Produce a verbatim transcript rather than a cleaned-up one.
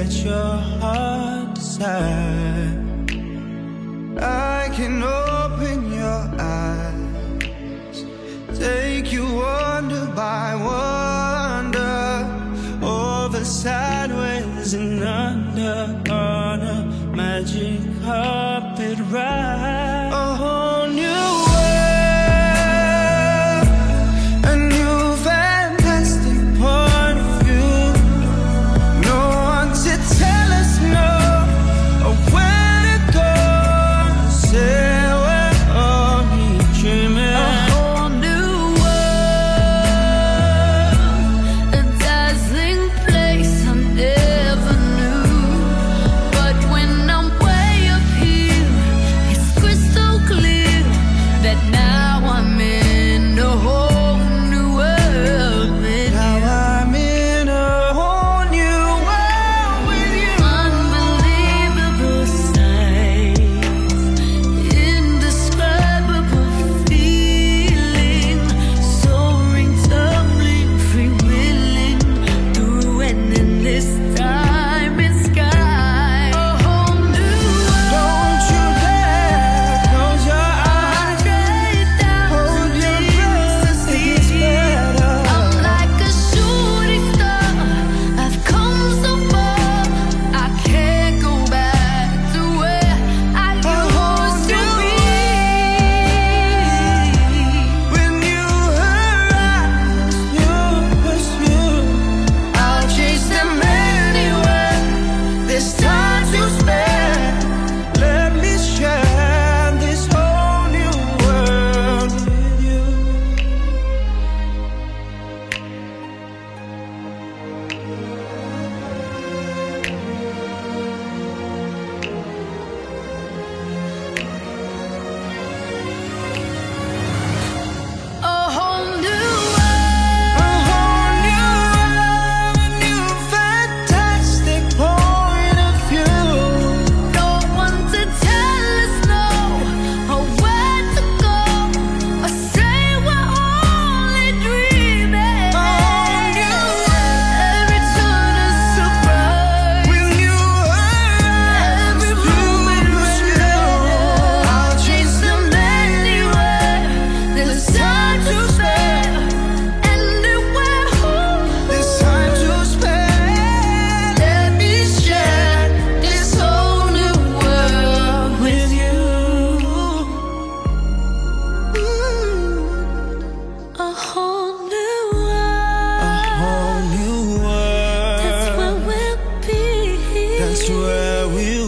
that your heart desires. I can open your eyes, take you wonder by wonder, over, sideways and under, on a magic carpet ride. A whole new world, a new fantastic point of view. No one to tell us no, or where to go. Say we're only dreaming. A whole new world, a dazzling place I never knew. But when I'm way up here, it's crystal clear that now I'm in a whole new world with Now you. I'm in a whole new world with you. Unbelievable sights, indescribable feeling, soaring, tumbling, freewheeling through an endless time and sky. A whole new world. Don't you dare close your eyes. Hundred thousand Hold your things to breath, it gets see. better. I'm like a shooting star. I've come so far. I can't go back to where I used to be. When you arise, you pursue. I'll chase them anywhere. There's time to spare. Let me share this whole new world with you. A whole new A world. whole new world, a new fantastic point of view. No one to tell us no, or where to go, or say we're only dreaming. A whole new world. Every turn a surprise. When you arise, Every you moment pursue. I'll chase them anywhere. There's time to spare. Anywhere. There's time to spare. Let me share this whole new world with you. A whole new A whole world. new That's world. where we'll be. That's where we'll